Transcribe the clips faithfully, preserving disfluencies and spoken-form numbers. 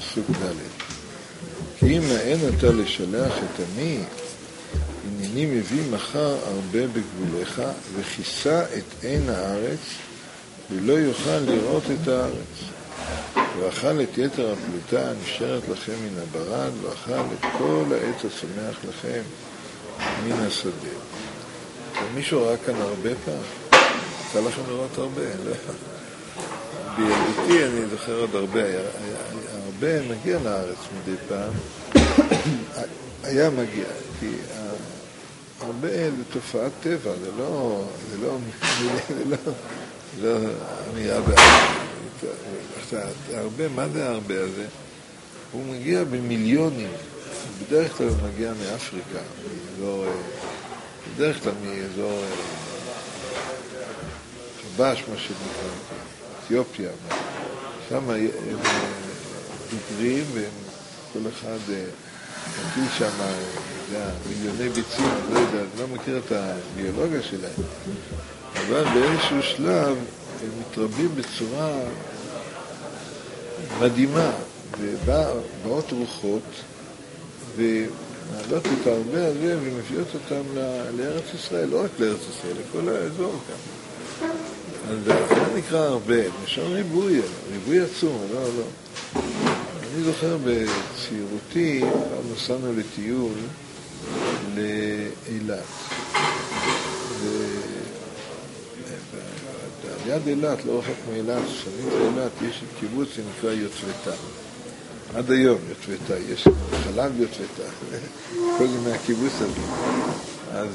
פסוק ד' כי אם אין אתה לשלח את עמי, הנני מביא מחר הרבה בגבוליך, וכיסה את עין הארץ, ולא יוכל לראות את הארץ. ואכל את יתר הפלטה הנשארת לכם מן הברד, ואכל את כל העץ הצומח לכם מן השדה. ומישהו ראה כאן הרבה פעם? יצא לכם לראות הרבה? לא. בילדותי אני זוכר עוד הרבה, היה, היה, הרבה מגיע לארץ מדי פעם, היה מגיע, כי הרבה זה תופעת טבע, זה לא, זה לא, זה לא, לא אמירה בעצם. הרבה, מה זה הרבה הזה? הוא מגיע במיליונים, בדרך כלל הוא מגיע מאפריקה, מאזור, בדרך כלל מאזור חבש, מה שנקרא, אתיופיה, שם הם דוגרים, וכל אחד נטיל שם מיליוני ביצים, לא יודע, אני לא מכיר את הביולוגיה שלהם, אבל באיזשהו שלב הם מתרבים בצורה מדהימה, ובאות רוחות, ומעלות את הרבה הזה ומביאות אותם לארץ ישראל, לא רק לארץ ישראל, לכל האזור כאן. אז זה נקרא הרבה, משם ריבוי, ריבוי עצום, לא, לא. אני זוכר בצעירותי, נסענו לטיול לאילת. ליד אילת, לא רחוק מאילת, שנים לאילת, יש קיבוץ שנקרא יוטבתה. עד היום יוטבתה, יש חלב יוטבתה, כל מיני הקיבוץ הזה. אז...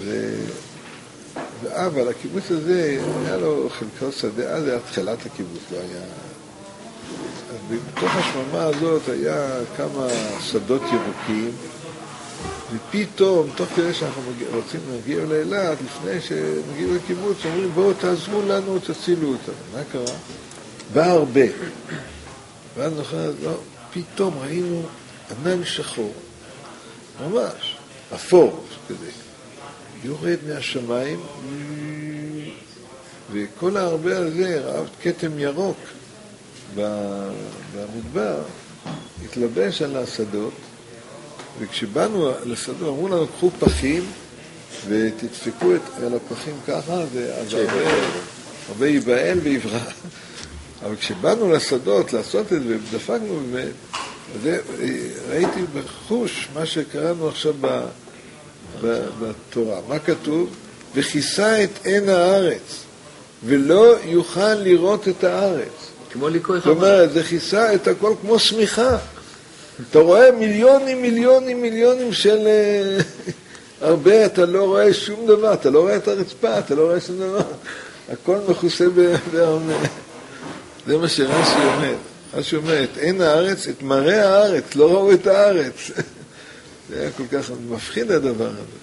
אבל הקיבוץ הזה, היה לו חלקו שדה, אז היה התחלת הקיבוץ, לא היה... אז בתוך השממה הזאת היה כמה שדות ירוקים, ופתאום, תוך כדי שאנחנו רוצים להגיע לאילת, לפני שנגיע לקיבוץ, אומרים, בואו תעזרו לנו, תצילו אותנו. מה קרה? בא הרבה. ואז נוכל, לא, פתאום ראינו ענן שחור, ממש, אפור, כזה. יורד מהשמיים, וכל הרבה הזה ראה כתם ירוק במדבר, התלבש על השדות, וכשבאנו לשדות, אמרו לנו, קחו פחים, ותדפקו על הפחים ככה, אז הרבה, הרבה ייבהל ויברא. אבל כשבאנו לשדות לעשות את זה, ודפקנו, ראיתי בחוש מה שקראנו עכשיו ב... בתורה. מה כתוב? וכיסה את עין הארץ, ולא יוכל לראות את הארץ. כמו ליקוי חמה. זאת אומרת, זה כיסה את הכל כמו סמיכה. אתה רואה מיליונים, מיליונים, מיליונים של הרבה, אתה לא רואה שום דבר, אתה לא רואה את הרצפה, אתה לא רואה שום דבר. הכל מכוסה בהרבה. זה מה שרש"י אומר. רש"י אומר, את עין הארץ, את מראה הארץ, לא ראו את הארץ. זה היה כל כך מפחיד הדבר הזה.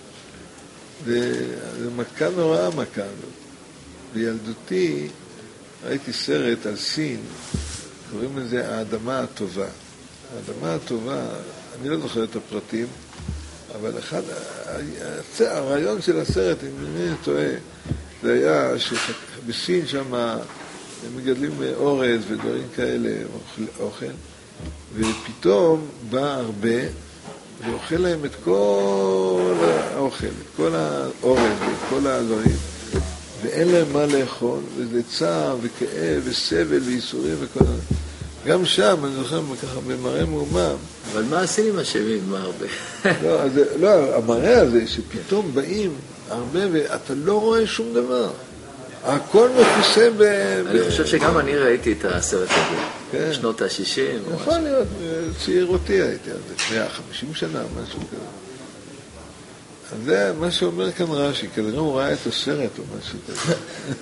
זה מכה נוראה, מכה הזאת. בילדותי ראיתי סרט על סין, קוראים לזה האדמה הטובה. האדמה הטובה, אני לא זוכר את הפרטים, אבל אחד, הרעיון של הסרט, אם אני טועה, זה היה שבסין שם הם מגדלים אורז ודברים כאלה, אוכל, ופתאום בא הרבה, ואוכל להם את כל האוכל, את כל האורז ואת כל הדברים, ואין להם מה לאכול, וזה צער וכאב וסבל וייסורים וכל הדברים. גם שם, אני זוכר ככה במראה מאומם. אבל מה הסינים אשמים? מה הרבה? לא, אז, לא, המראה הזה שפתאום באים הרבה ואתה לא רואה שום דבר. הכל מכוסה ב... אני חושב שגם אני ראיתי את הסרט הזה, שנות ה-שישים. יכול להיות, צעירותי הייתי, מאה וחמישים שנה, משהו כזה. אז זה מה שאומר כאן רש"י, כנראה הוא ראה את הסרט או משהו כזה.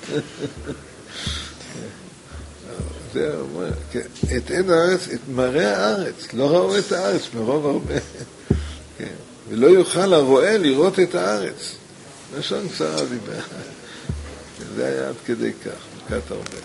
זה אומר, את עין הארץ, את מראה הארץ, לא ראו את הארץ, מרוב הרבה. ולא יוכל הרואה לראות את הארץ. לשון קצרה דיבר. זה היה עד כדי כך, מכת הרבה.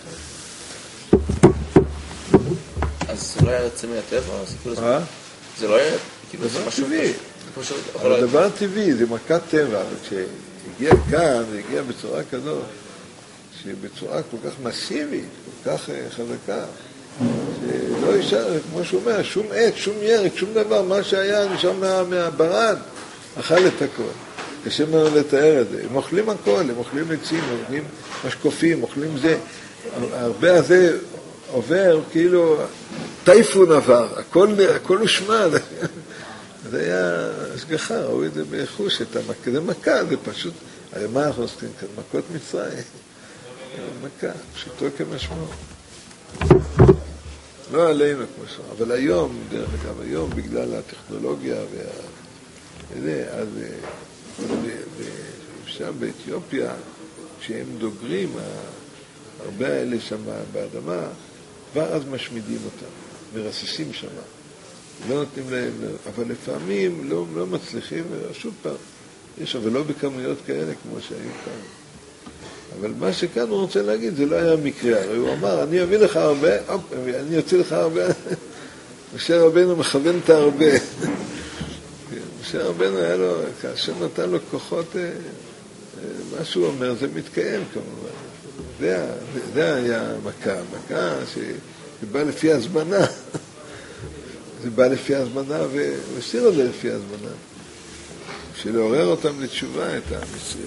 אז זה לא היה יוצא מהטבע? מה? זה לא היה כאילו דבר משהו טבעי. אבל דבר טבעי, זה מכת טבע, אבל כשהגיע כאן, זה הגיע בצורה כזאת, שבצורה כל כך מסיבית, כל כך חזקה, שלא יישאר, כמו שהוא אומר, שום עת, שום ירק, שום דבר, מה שהיה נשאר מה, מהברד, אכל את הכל. קשה מאוד לתאר את זה. הם אוכלים הכל, הם אוכלים עצים, הם אוכלים משקופים, אוכלים זה. הרבה הזה עובר, כאילו, טייפון עבר, הכל, הכל הושמד. זה היה השגחה, ראו את זה בחוש, את המכה, זה מכה, זה פשוט, הרי מה אנחנו עושים כאן? מכות מצרים. מכה, פשוטו כמשמעו. לא עלינו כמו שאומר, אבל היום, דרך אגב, היום בגלל הטכנולוגיה וה... וזה, אז שם באתיופיה, כשהם דוגרים, הרבה האלה שם באדמה, כבר אז משמידים אותם, מרססים שם. לא נותנים להם, אבל לפעמים לא, לא מצליחים, שוב פעם, יש, אבל לא בכמויות כאלה כמו שהיו כאן. אבל מה שכאן הוא רוצה להגיד, זה לא היה מקרה. הרי הוא אמר, אני אביא לך הרבה, אופ, אני אוציא לך הרבה. משה רבנו מכוון את הרבה. משה רבנו היה לו, כאשר נתן לו כוחות, מה שהוא אומר, זה מתקיים כמובן. זה, זה היה מכה, מכה שבא לפי הזמנה. זה בא לפי הזמנה והשאיר את זה לפי הזמנה. שלעורר אותם לתשובה את המצרים.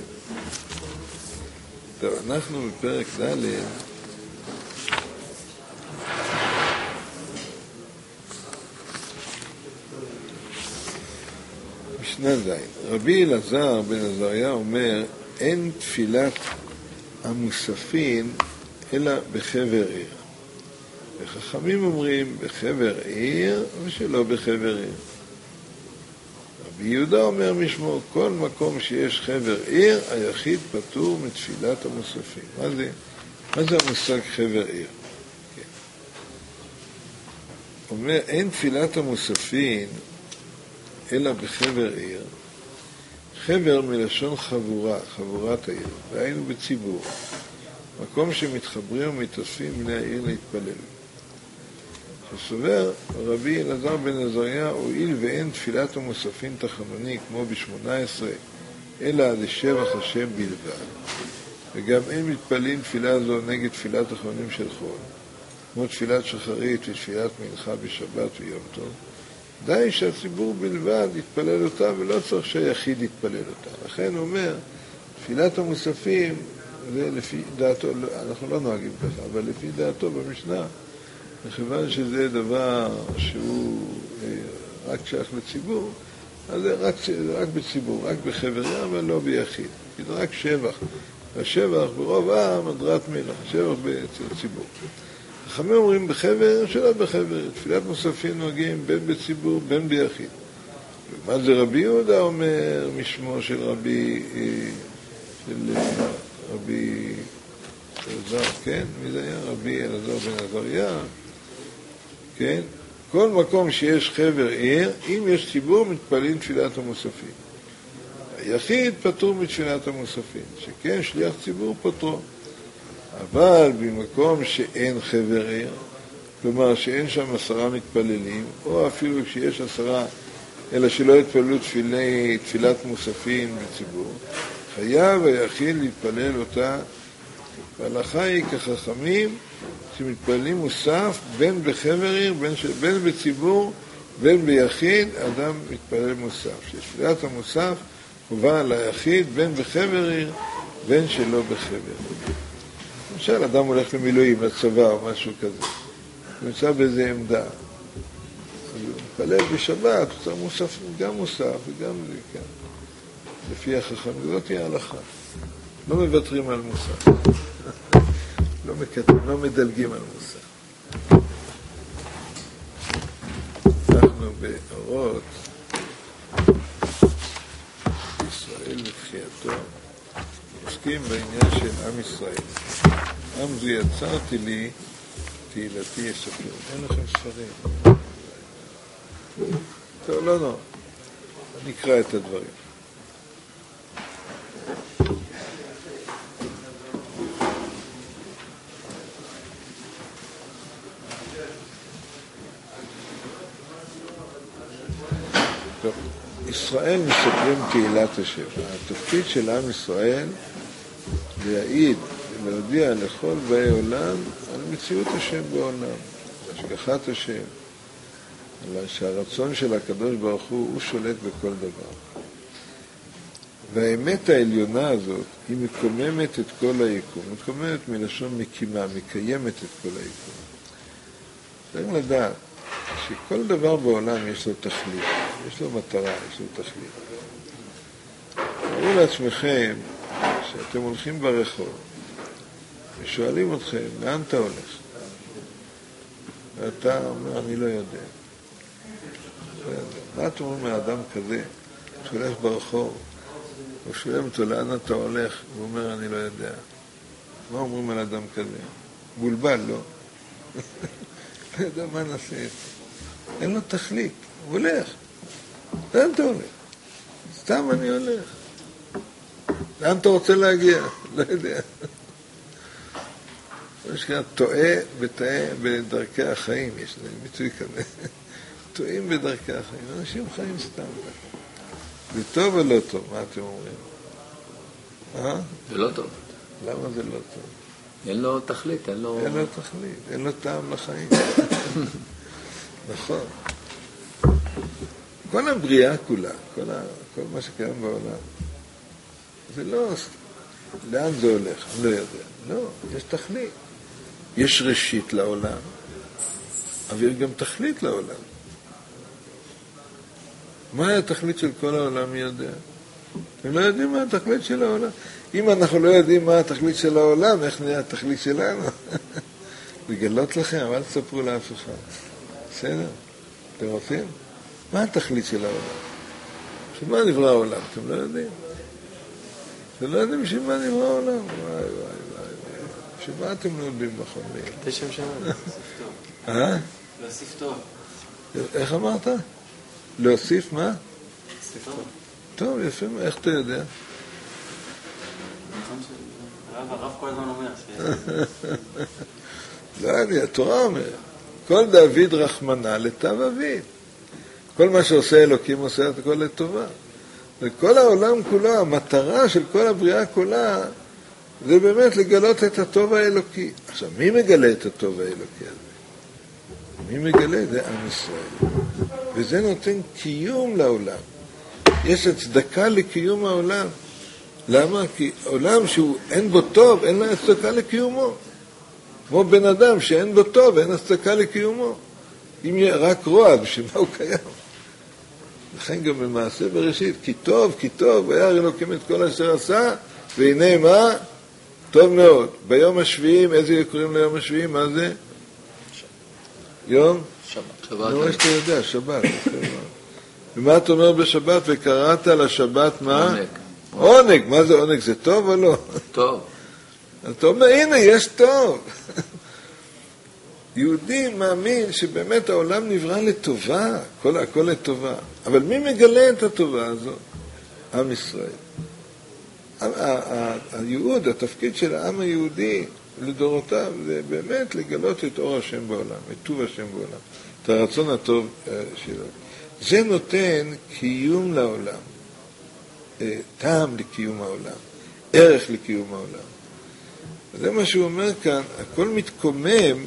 טוב, אנחנו בפרק ד' משנה ז'. רבי אלעזר בן עזריה אומר, אין תפילת המוספין אלא בחבר עיר. וחכמים אומרים בחבר עיר ושלא בחבר עיר. רבי יהודה אומר משמו, כל מקום שיש חבר עיר, היחיד פטור מתפילת המוספין. מה זה? מה זה המושג חבר עיר? כן. אומר, אין תפילת המוספין אלא בחבר עיר. חבר מלשון חבורה, חבורת העיר, והיינו בציבור. מקום שמתחברים ומתאספים בני העיר להתפלל. שסובר רבי אלעזר בן עזריה, הואיל ואין תפילת המוספין תחנוני כמו ב-שמונה עשרה, אלא לשבח השם בלבד. וגם אין מתפלים תפילה זו נגד תפילת תחנונים של חול, כמו תפילת שחרית ותפילת מנחה בשבת ויום טוב. די שהציבור בלבד יתפלל אותה ולא צריך שהיחיד יתפלל אותה. לכן הוא אומר, תפילת המוספים, זה לפי דעתו, אנחנו לא נוהגים ככה, אבל לפי דעתו במשנה, מכיוון שזה דבר שהוא רק שייך לציבור, אז זה רק, רק בציבור, רק בחבריה, אבל לא ביחיד. זה רק שבח. השבח ברוב העם, הדרת מלך, שבח אצל ציבור. חכמים אומרים בחבר, שלא בחבר. תפילת מוספין נוהגים בין בציבור, בין ביחיד. ומה זה רבי יהודה אומר משמו של רבי, של רבי אלעזר, כן? מי זה היה? רבי אלעזר בן עזריה. כן? כל מקום שיש חבר עיר, אם יש ציבור, מתפלים תפילת המוספין. היחיד פטור מתפילת המוספין, שכן שליח ציבור פטרו. אבל במקום שאין חבר עיר, כלומר שאין שם עשרה מתפללים, או אפילו כשיש עשרה, אלא שלא יתפללו תפילי, תפילת מוספין בציבור, חייב היחיד להתפלל אותה. וההלכה היא כחכמים שמתפללים מוסף בין בחבר עיר, בין, ש... בין בציבור, בין ביחיד, אדם מתפלל מוסף. שתפילת המוסף הובא ליחיד בין בחבר עיר, בין שלא בחבר. למשל, אדם הולך למילואים, לצבא או משהו כזה. הוא נמצא באיזה עמדה. הוא מתפלל בשבת, הוא צריך מוסף, גם מוסף וגם זה, כן. לפי החכם, זאת תהיה ההלכה. לא מוותרים על מוסף. לא מקטרים, לא מדלגים על מוסף. אנחנו באורות ישראל ותחייתו עוסקים בעניין של עם ישראל. עם זה יצרתי לי, תהילתי יספר. אין לכם ספרים. טוב, לא, לא. נקרא את הדברים. טוב, ישראל מספרים תהילת השם. התפקיד של עם ישראל להעיד ולהודיע לכל באי עולם על מציאות השם בעולם. השגחת השם, אלא שהרצון של הקדוש ברוך הוא, הוא שולט בכל דבר. והאמת העליונה הזאת, היא מקוממת את כל היקום. מקוממת מלשון מקימה, מקיימת את כל היקום. צריך לדעת שכל דבר בעולם יש לו תכלית, יש לו מטרה, יש לו תכלית. תראו לעצמכם שאתם הולכים ברחוב ושואלים אתכם, לאן אתה הולך? ואתה אומר, אני לא יודע. מה אתם אומרים מאדם כזה שהולך ברחוב? הוא שואל אותו, לאן אתה הולך? הוא אומר, אני לא יודע. מה אומרים על אדם כזה? בולבל, לא? לא יודע מה נעשה. אין לו תכלית, הוא הולך. לאן אתה הולך? סתם אני הולך. לאן אתה רוצה להגיע? לא יודע. יש כאן טועה וטעה בדרכי החיים, יש להם ביטוי כזה. טועים בדרכי החיים, אנשים חיים סתם. זה טוב או לא טוב? מה אתם אומרים? אה? זה לא טוב. למה זה לא טוב? אין לו תכלית, אין לו... אין לו תכלית, אין לו טעם לחיים. נכון. כל הבריאה כולה, כל, ה... כל מה שקיים בעולם, זה לא... לאן זה הולך? אני לא יודע. לא, יש תכלית. יש ראשית לעולם, אבל יש גם תכלית לעולם. מה התכלית של כל העולם מי יודע? אתם לא יודעים מה התכלית של העולם. אם אנחנו לא יודעים מה התכלית של העולם, איך נהיה התכלית שלנו? לגלות לכם, אבל תספרו לאף אחד. בסדר? אתם רוצים? מה התכלית של העולם? שמה נברא העולם? אתם לא יודעים. אתם לא יודעים שמה נברא העולם? וואי וואי וואי. שמה אתם לא יודעים נכון לי? תשם שנה, להוסיף טוב. אה? להוסיף טוב. איך אמרת? להוסיף מה? להוסיף טוב. טוב, יפה, איך אתה יודע? הרב, הרב כל הזמן אומר לא, אני, התורה אומרת, כל דוד רחמנה לטב אביו. כל מה שעושה אלוקים עושה את הכל לטובה. וכל העולם כולו, המטרה של כל הבריאה כולה, זה באמת לגלות את הטוב האלוקי. עכשיו, מי מגלה את הטוב האלוקי הזה? מי מגלה? זה עם ישראל. וזה נותן קיום לעולם. יש הצדקה לקיום העולם. למה? כי עולם שאין בו טוב, אין לה הצדקה לקיומו. כמו בן אדם שאין בו טוב, אין הצדקה לקיומו. אם יהיה רק רוע, בשביל מה הוא קיים? לכן גם במעשה בראשית, כי טוב, כי טוב, היה אלוקים את כל אשר עשה, והנה מה? טוב מאוד. ביום השביעים, איזה קוראים ליום השביעים? מה זה? יום? שבת. נו, מה שאתה יודע, שבת. ומה אתה אומר בשבת? וקראת לשבת מה? עונג. עונג. מה זה עונג? זה טוב או לא? טוב. אתה אומר, הנה, יש טוב. יהודי מאמין שבאמת העולם נברא לטובה, הכל, הכל לטובה. אבל מי מגלה את הטובה הזאת? עם ישראל. הייעוד, התפקיד של העם היהודי לדורותיו, זה באמת לגלות את אור השם בעולם, את טוב השם בעולם, את הרצון הטוב שלו. זה נותן קיום לעולם, טעם לקיום העולם, ערך לקיום העולם. זה מה שהוא אומר כאן, הכל מתקומם,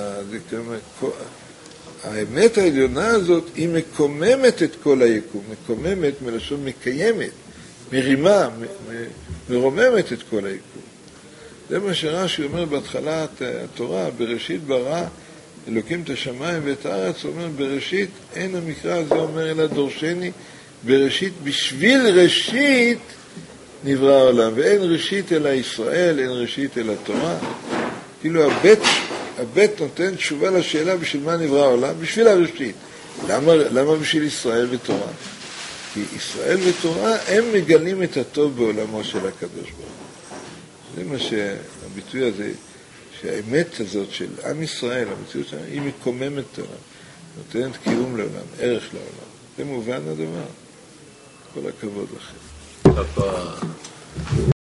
האמת העליונה הזאת היא מקוממת את כל היקום, מקוממת מלשון מקיימת, מרימה, מרוממת את כל היקום. זה מה שרש"י אומר בהתחלת התורה, בראשית ברא אלוקים את השמיים ואת הארץ, הוא אומר בראשית, אין המקרא הזה אומר אלא דורשני, בראשית, בשביל ראשית נברא העולם, ואין ראשית אלא ישראל, אין ראשית אלא תורה. כאילו הבית, הבית נותן תשובה לשאלה בשביל מה נברא העולם, בשביל הראשית. למה, למה בשביל ישראל ותורה? כי ישראל ותורה הם מגלים את הטוב בעולמו של הקדוש ברוך הוא. זה מה שהביטוי הזה, שהאמת הזאת של עם ישראל, המציאות שלה, היא מקוממת תורה, נותנת קיום לעולם, ערך לעולם. זה מובן הדבר. כל הכבוד לכם.